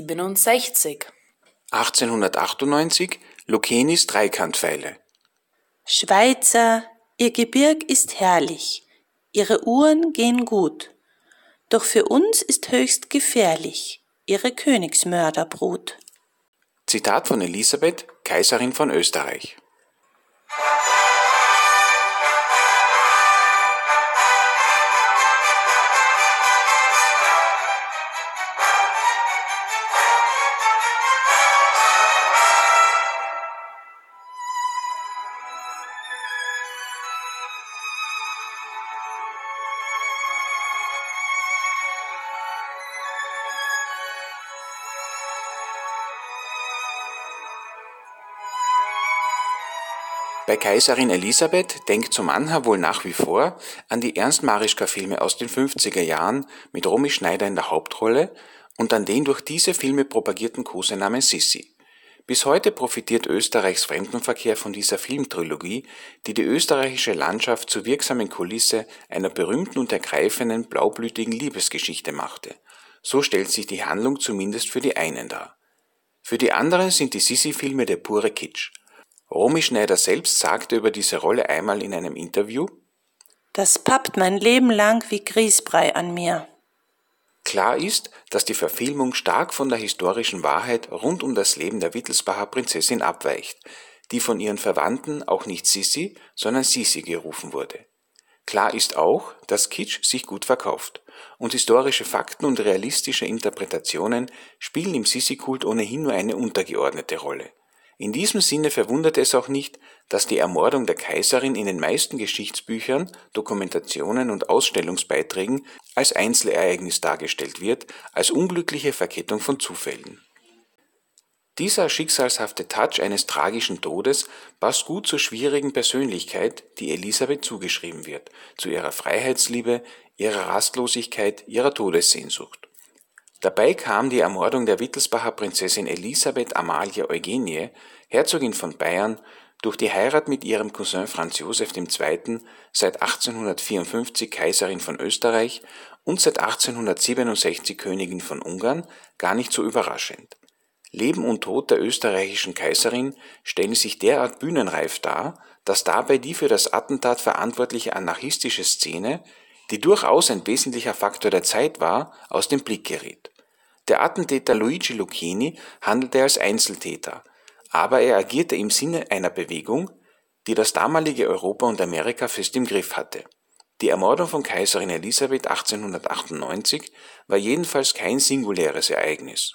1867. 1898 Lukenis Dreikantpfeile. Schweizer, Ihr Gebirg ist herrlich, Ihre Uhren gehen gut, doch für uns ist höchst gefährlich Ihre Königsmörderbrut. Zitat von Elisabeth, Kaiserin von Österreich. Bei Kaiserin Elisabeth denkt so mancher wohl nach wie vor an die Ernst-Marischka-Filme aus den 50er Jahren mit Romy Schneider in der Hauptrolle und an den durch diese Filme propagierten Kosenamen Sissi. Bis heute profitiert Österreichs Fremdenverkehr von dieser Filmtrilogie, die die österreichische Landschaft zur wirksamen Kulisse einer berühmten und ergreifenden blaublütigen Liebesgeschichte machte. So stellt sich die Handlung zumindest für die einen dar. Für die anderen sind die Sissi-Filme der pure Kitsch. Romy Schneider selbst sagte über diese Rolle einmal in einem Interview: Das pappt mein Leben lang wie Grießbrei an mir. Klar ist, dass die Verfilmung stark von der historischen Wahrheit rund um das Leben der Wittelsbacher Prinzessin abweicht, die von ihren Verwandten auch nicht Sissi, sondern Sisi gerufen wurde. Klar ist auch, dass Kitsch sich gut verkauft und historische Fakten und realistische Interpretationen spielen im Sissi-Kult ohnehin nur eine untergeordnete Rolle. In diesem Sinne verwundert es auch nicht, dass die Ermordung der Kaiserin in den meisten Geschichtsbüchern, Dokumentationen und Ausstellungsbeiträgen als Einzelereignis dargestellt wird, als unglückliche Verkettung von Zufällen. Dieser schicksalshafte Touch eines tragischen Todes passt gut zur schwierigen Persönlichkeit, die Elisabeth zugeschrieben wird, zu ihrer Freiheitsliebe, ihrer Rastlosigkeit, ihrer Todessehnsucht. Dabei kam die Ermordung der Wittelsbacher Prinzessin Elisabeth Amalie Eugenie, Herzogin von Bayern, durch die Heirat mit ihrem Cousin Franz Josef II., seit 1854 Kaiserin von Österreich und seit 1867 Königin von Ungarn, gar nicht so überraschend. Leben und Tod der österreichischen Kaiserin stellen sich derart bühnenreif dar, dass dabei die für das Attentat verantwortliche anarchistische Szene, die durchaus ein wesentlicher Faktor der Zeit war, aus dem Blick geriet. Der Attentäter Luigi Lucchini handelte als Einzeltäter, aber er agierte im Sinne einer Bewegung, die das damalige Europa und Amerika fest im Griff hatte. Die Ermordung von Kaiserin Elisabeth 1898 war jedenfalls kein singuläres Ereignis.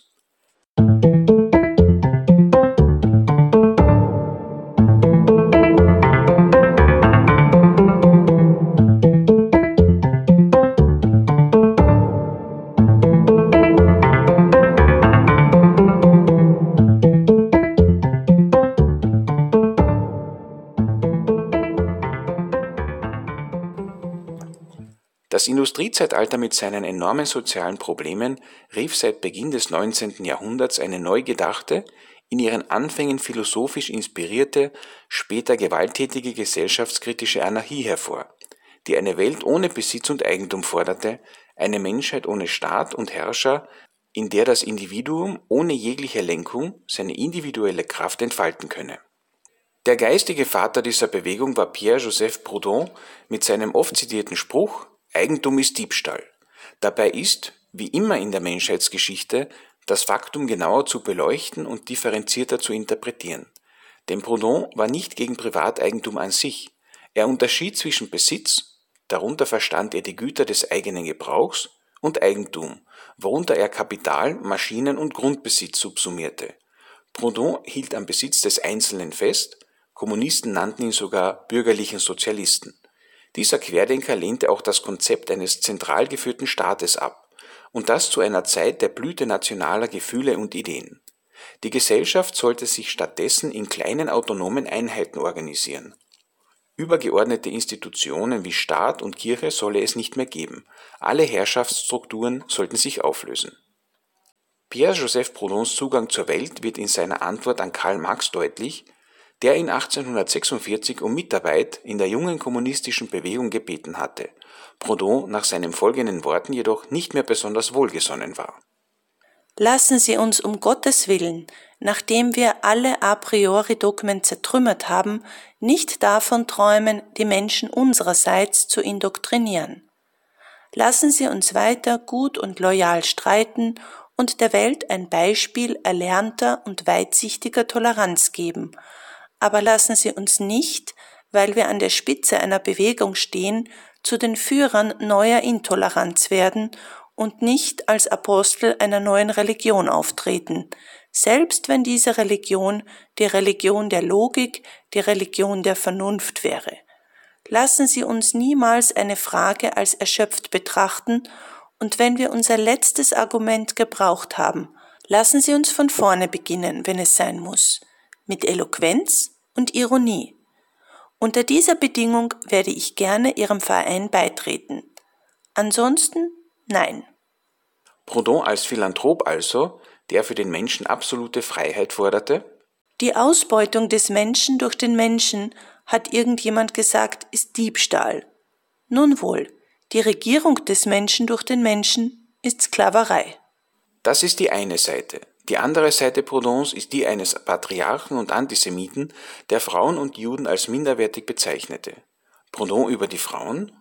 Das Industriezeitalter mit seinen enormen sozialen Problemen rief seit Beginn des 19. Jahrhunderts eine neu gedachte, in ihren Anfängen philosophisch inspirierte, später gewalttätige gesellschaftskritische Anarchie hervor, die eine Welt ohne Besitz und Eigentum forderte, eine Menschheit ohne Staat und Herrscher, in der das Individuum ohne jegliche Lenkung seine individuelle Kraft entfalten könne. Der geistige Vater dieser Bewegung war Pierre-Joseph Proudhon mit seinem oft zitierten Spruch: Eigentum ist Diebstahl. Dabei ist, wie immer in der Menschheitsgeschichte, das Faktum genauer zu beleuchten und differenzierter zu interpretieren. Denn Proudhon war nicht gegen Privateigentum an sich. Er unterschied zwischen Besitz, darunter verstand er die Güter des eigenen Gebrauchs, und Eigentum, worunter er Kapital, Maschinen und Grundbesitz subsumierte. Proudhon hielt am Besitz des Einzelnen fest, Kommunisten nannten ihn sogar bürgerlichen Sozialisten. Dieser Querdenker lehnte auch das Konzept eines zentral geführten Staates ab, und das zu einer Zeit der Blüte nationaler Gefühle und Ideen. Die Gesellschaft sollte sich stattdessen in kleinen autonomen Einheiten organisieren. Übergeordnete Institutionen wie Staat und Kirche solle es nicht mehr geben, alle Herrschaftsstrukturen sollten sich auflösen. Pierre-Joseph Proudhons Zugang zur Welt wird in seiner Antwort an Karl Marx deutlich, der ihn 1846 um Mitarbeit in der jungen kommunistischen Bewegung gebeten hatte, Proudhon nach seinen folgenden Worten jedoch nicht mehr besonders wohlgesonnen war. Lassen Sie uns um Gottes Willen, nachdem wir alle a priori Dogmen zertrümmert haben, nicht davon träumen, die Menschen unsererseits zu indoktrinieren. Lassen Sie uns weiter gut und loyal streiten und der Welt ein Beispiel erlernter und weitsichtiger Toleranz geben, aber lassen Sie uns nicht, weil wir an der Spitze einer Bewegung stehen, zu den Führern neuer Intoleranz werden und nicht als Apostel einer neuen Religion auftreten, selbst wenn diese Religion die Religion der Logik, die Religion der Vernunft wäre. Lassen Sie uns niemals eine Frage als erschöpft betrachten, und wenn wir unser letztes Argument gebraucht haben, lassen Sie uns von vorne beginnen, wenn es sein muss, mit Eloquenz und Ironie. Unter dieser Bedingung werde ich gerne Ihrem Verein beitreten. Ansonsten nein. Proudhon als Philanthrop also, der für den Menschen absolute Freiheit forderte? Die Ausbeutung des Menschen durch den Menschen, hat irgendjemand gesagt, ist Diebstahl. Nun wohl, die Regierung des Menschen durch den Menschen ist Sklaverei. Das ist die eine Seite. Die andere Seite Proudhons ist die eines Patriarchen und Antisemiten, der Frauen und Juden als minderwertig bezeichnete. Proudhon über die Frauen?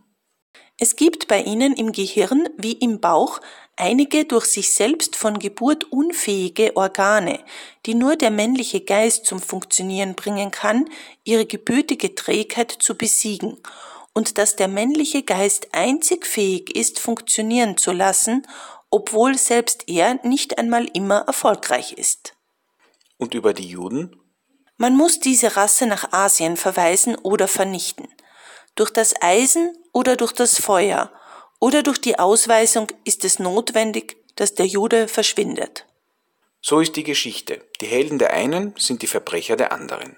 Es gibt bei ihnen im Gehirn wie im Bauch einige durch sich selbst von Geburt unfähige Organe, die nur der männliche Geist zum Funktionieren bringen kann, ihre gebürtige Trägheit zu besiegen, und dass der männliche Geist einzig fähig ist, funktionieren zu lassen, obwohl selbst er nicht einmal immer erfolgreich ist. Und über die Juden? Man muss diese Rasse nach Asien verweisen oder vernichten. Durch das Eisen oder durch das Feuer oder durch die Ausweisung ist es notwendig, dass der Jude verschwindet. So ist die Geschichte. Die Helden der einen sind die Verbrecher der anderen.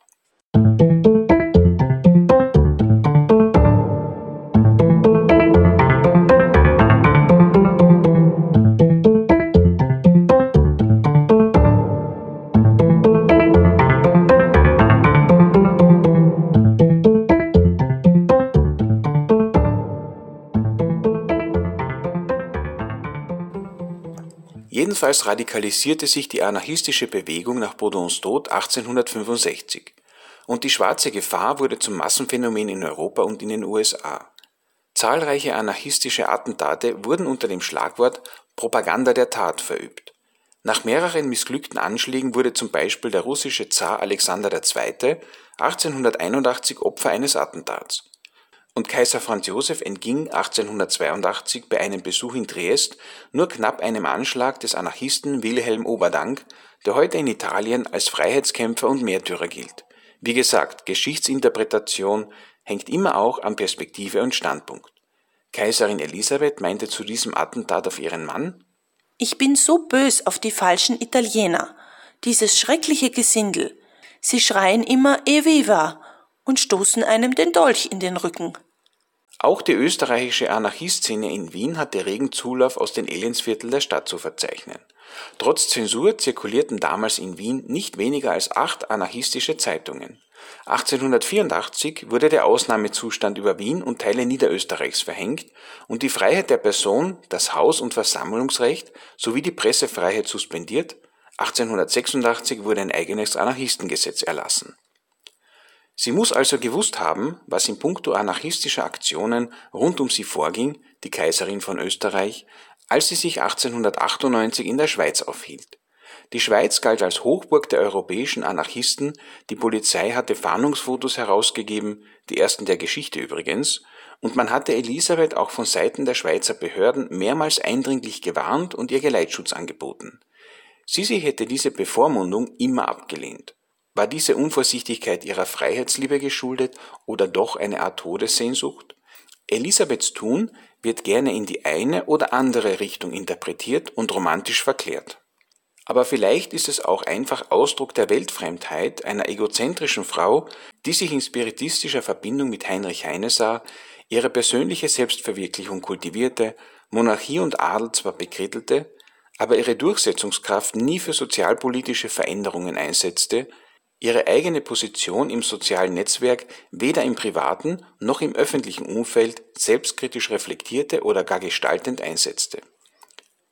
Jedenfalls radikalisierte sich die anarchistische Bewegung nach Proudhons Tod 1865 und die schwarze Gefahr wurde zum Massenphänomen in Europa und in den USA. Zahlreiche anarchistische Attentate wurden unter dem Schlagwort Propaganda der Tat verübt. Nach mehreren missglückten Anschlägen wurde zum Beispiel der russische Zar Alexander II. 1881 Opfer eines Attentats. Und Kaiser Franz Josef entging 1882 bei einem Besuch in Triest nur knapp einem Anschlag des Anarchisten Wilhelm Oberdank, der heute in Italien als Freiheitskämpfer und Märtyrer gilt. Wie gesagt, Geschichtsinterpretation hängt immer auch an Perspektive und Standpunkt. Kaiserin Elisabeth meinte zu diesem Attentat auf ihren Mann: Ich bin so bös auf die falschen Italiener, dieses schreckliche Gesindel. Sie schreien immer Evviva und stoßen einem den Dolch in den Rücken. Auch die österreichische Anarchiszene in Wien hatte regen Zulauf aus den Elendsvierteln der Stadt zu verzeichnen. Trotz Zensur zirkulierten damals in Wien nicht weniger als 8 anarchistische Zeitungen. 1884 wurde der Ausnahmezustand über Wien und Teile Niederösterreichs verhängt und die Freiheit der Person, das Haus- und Versammlungsrecht sowie die Pressefreiheit suspendiert. 1886 wurde ein eigenes Anarchistengesetz erlassen. Sie muss also gewusst haben, was in puncto anarchistischer Aktionen rund um sie vorging, die Kaiserin von Österreich, als sie sich 1898 in der Schweiz aufhielt. Die Schweiz galt als Hochburg der europäischen Anarchisten, die Polizei hatte Fahndungsfotos herausgegeben, die ersten der Geschichte übrigens, und man hatte Elisabeth auch von Seiten der Schweizer Behörden mehrmals eindringlich gewarnt und ihr Geleitschutz angeboten. Sisi hätte diese Bevormundung immer abgelehnt. War diese Unvorsichtigkeit ihrer Freiheitsliebe geschuldet oder doch eine Art Todessehnsucht? Elisabeths Tun wird gerne in die eine oder andere Richtung interpretiert und romantisch verklärt. Aber vielleicht ist es auch einfach Ausdruck der Weltfremdheit einer egozentrischen Frau, die sich in spiritistischer Verbindung mit Heinrich Heine sah, ihre persönliche Selbstverwirklichung kultivierte, Monarchie und Adel zwar bekrittelte, aber ihre Durchsetzungskraft nie für sozialpolitische Veränderungen einsetzte, ihre eigene Position im sozialen Netzwerk weder im privaten noch im öffentlichen Umfeld selbstkritisch reflektierte oder gar gestaltend einsetzte.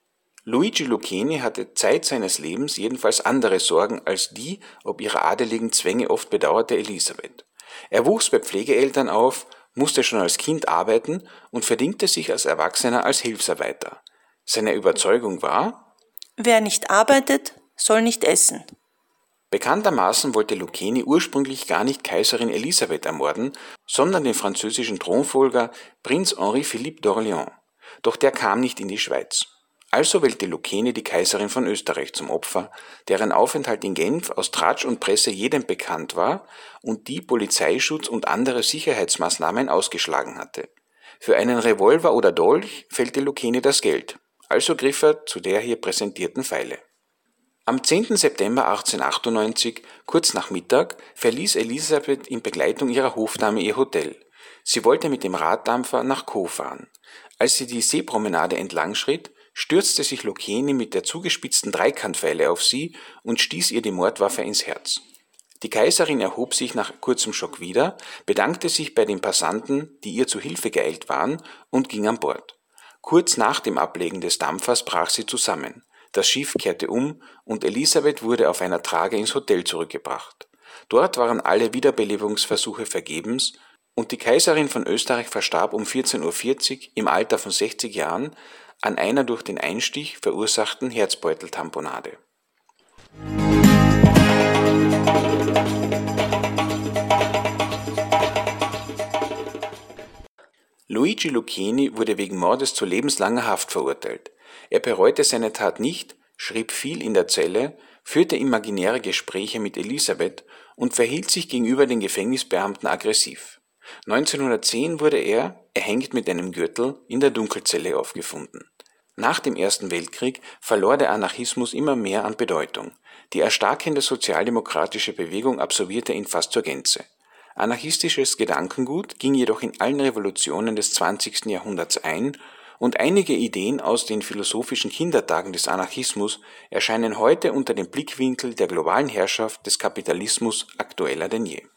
Luigi Lucchini hatte Zeit seines Lebens jedenfalls andere Sorgen als die ob ihrer adeligen Zwänge oft bedauerte Elisabeth. Er wuchs bei Pflegeeltern auf, musste schon als Kind arbeiten und verdingte sich als Erwachsener als Hilfsarbeiter. Seine Überzeugung war: Wer nicht arbeitet, soll nicht essen. Bekanntermaßen wollte Lucchini ursprünglich gar nicht Kaiserin Elisabeth ermorden, sondern den französischen Thronfolger Prinz Henri-Philippe d'Orléans. Doch der kam nicht in die Schweiz. Also wählte Lucchini die Kaiserin von Österreich zum Opfer, deren Aufenthalt in Genf aus Tratsch und Presse jedem bekannt war und die Polizeischutz und andere Sicherheitsmaßnahmen ausgeschlagen hatte. Für einen Revolver oder Dolch fehlte Lucchini das Geld, also griff er zu der hier präsentierten Feile. Am 10. September 1898, kurz nach Mittag, verließ Elisabeth in Begleitung ihrer Hofdame ihr Hotel. Sie wollte mit dem Raddampfer nach Caux fahren. Als sie die Seepromenade entlang schritt, stürzte sich Lucchini mit der zugespitzten Dreikantfeile auf sie und stieß ihr die Mordwaffe ins Herz. Die Kaiserin erhob sich nach kurzem Schock wieder, bedankte sich bei den Passanten, die ihr zu Hilfe geeilt waren, und ging an Bord. Kurz nach dem Ablegen des Dampfers brach sie zusammen. Das Schiff kehrte um und Elisabeth wurde auf einer Trage ins Hotel zurückgebracht. Dort waren alle Wiederbelebungsversuche vergebens und die Kaiserin von Österreich verstarb um 14:40 Uhr im Alter von 60 Jahren an einer durch den Einstich verursachten Herzbeuteltamponade. Luigi Lucchini wurde wegen Mordes zu lebenslanger Haft verurteilt. Er bereute seine Tat nicht, schrieb viel in der Zelle, führte imaginäre Gespräche mit Elisabeth und verhielt sich gegenüber den Gefängnisbeamten aggressiv. 1910 wurde er, erhängt mit einem Gürtel, in der Dunkelzelle aufgefunden. Nach dem Ersten Weltkrieg verlor der Anarchismus immer mehr an Bedeutung. Die erstarkende sozialdemokratische Bewegung absolvierte ihn fast zur Gänze. Anarchistisches Gedankengut ging jedoch in allen Revolutionen des 20. Jahrhunderts ein und einige Ideen aus den philosophischen Kindertagen des Anarchismus erscheinen heute unter dem Blickwinkel der globalen Herrschaft des Kapitalismus aktueller denn je.